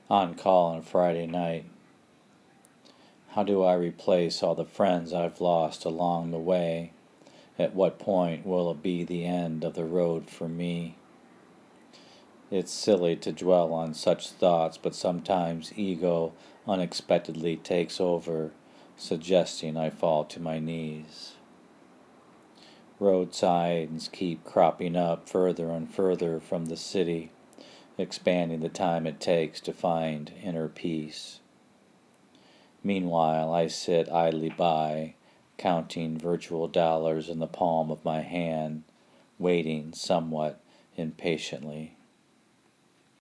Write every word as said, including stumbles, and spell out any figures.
On call on Friday night. How do I replace all the friends I've lost along the way? At what point will it be the end of the road for me? It's silly to dwell on such thoughts, but sometimes ego unexpectedly takes over, suggesting I fall to my knees. Road signs keep cropping up further and further from the city, expanding the time it takes to find inner peace. Meanwhile, I sit idly by, counting virtual dollars in the palm of my hand, waiting somewhat impatiently.